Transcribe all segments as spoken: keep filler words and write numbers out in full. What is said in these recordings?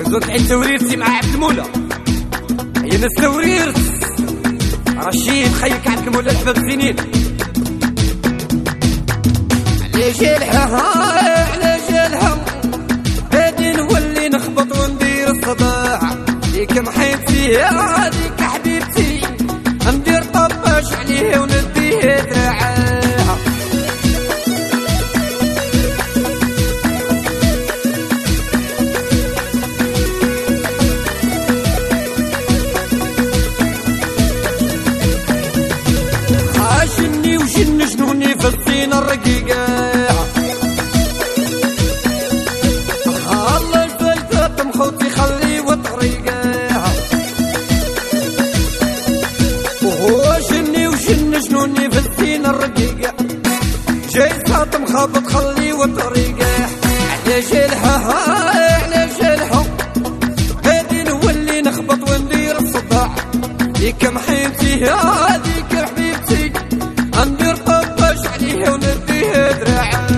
زود العين توريرتي مع عبد المولى، هي ناس توريرت رشيد خيك عبد المولى الحباب سنين. على جالها على جالها هادي نولي نخبط وندير الصداع، ديك محيتي هاديك حبيبتي ندير طباش عليه ونديه دراعها. عاشني وجن جنوني في الطينة الرقيقة، الله الفايتة طمخوتي خلي وطريقة، وهو جني وجن جنوني في الطينة الرقيقة، جاي ساطم خابط خلي وطريقة. على جالها على جالها هادي نولي نخبط وندير الصداع، ديك محيمتي هاديك حبيبتي ندير طباش عليه ونديه دراعه.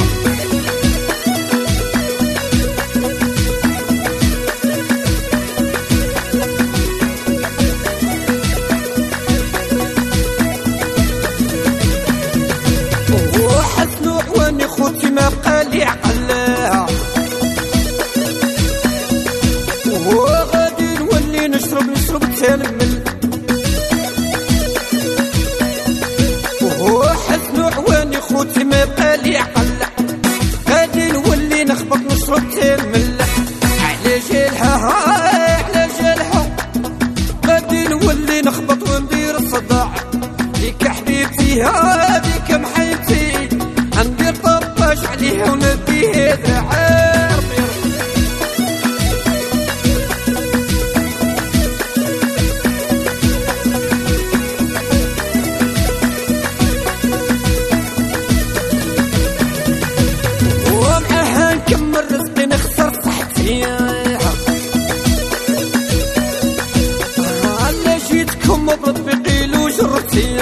وحسن وعواني خوتي ما بقالي عقلها، وهو غادي نولي نشرب نشرب تنمل، وهو حسن وعواني خوتي ما بقالي عقلها، غادي نولي نخبط نشرب تنمل. على جالها على جالها غادي نولي نخبط وندير الصداع، ديك حبيبتي هاديك محيبتي ندير طباش عليه ونديه دراعه. ومعها نكمل رزقي نخسر صحتي، على جيتكم بتطبيقي لو جرتي،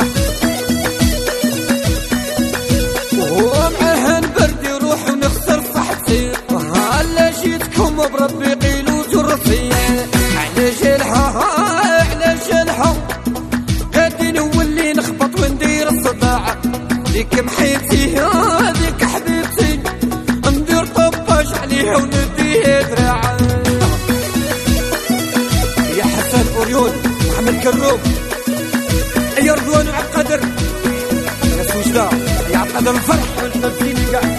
ومعها نبردي روحي ونخسر صحتي، على جيتكم بربي قيلو جرتي. على جالها على جالها غادي نولي نخبط وندير الصداع، ديك محيتي هاديك حبيبتي ندير طباش عليها ونديه دراعه. يا حسن أوريون محمد كروب، يا رضوان وعبد القادر، يا سوجدة يا عبد القادر الفرح والتمثيل كاع.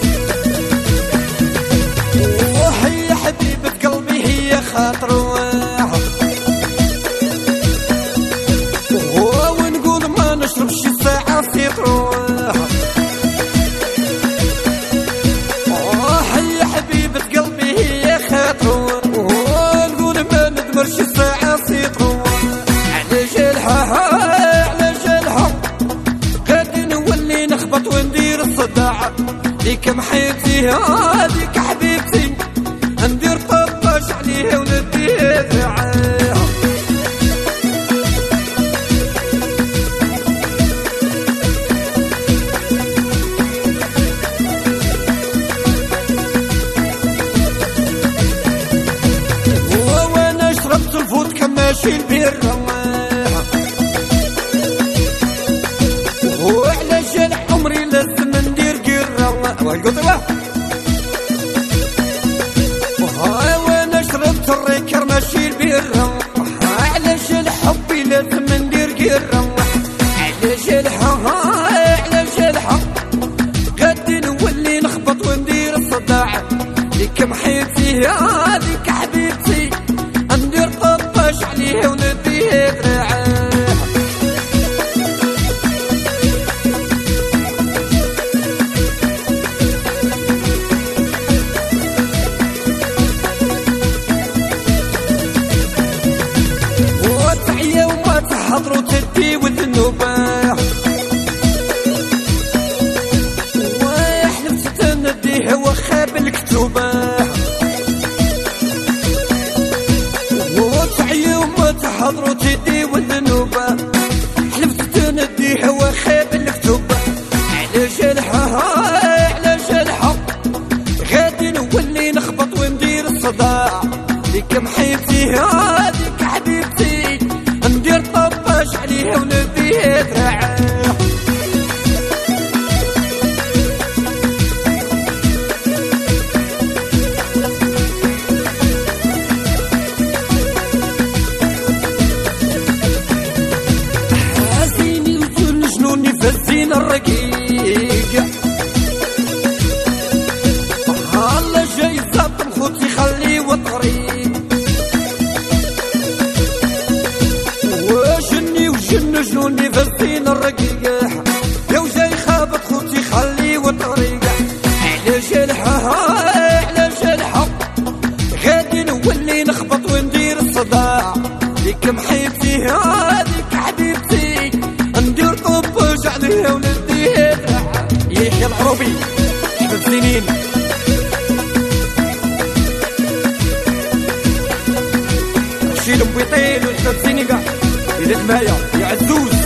وهي حبيبة قلبي هي خاطر واحد، وهو ونقول ما نشربش ساعة في تروح. وهي حبيبة قلبي هي خاطر، وهو نقول ما ندمرش ساعة في تروح. على جالها على جالها غادي نولي نخبط وندير الصداع، ديك محيتي هاديك حبيبتي ندير طباش عليه ونديه دراعه. وانا شربت الفودكا ماشي البيرة، وعلى جال عمري لازم ندير قرة والقطوة، وانا شربت الريكر ماشي البيرة، على جال حبي لازم ندير قرة. على جالها على جالها غادي نولي نخبط وندير الصداع، ديك محيتي هاديك حبيبتي ندير طباش عليه ونديه دراعه. ليك محيبتي هاديك حبيبتي ندير طباش عليها ونديها دراعه حاسيني وجن جنوني فالزين الرقيق الله جاي زاب خوتي خلي وطريق وجني وجن جنوني فالزين الرقيق يا وجاي خابط خوتي خلي وطريق على جرحها على جرحها غادي نولي نخبط وندير الصداع ليك محيبتي هاديك حبيبتي ندير طباش عليها ونديها دراعه يحيى العروبي حبب سنين شيل بيطيل وحبب سنين كاع إذا معايا يا عزوز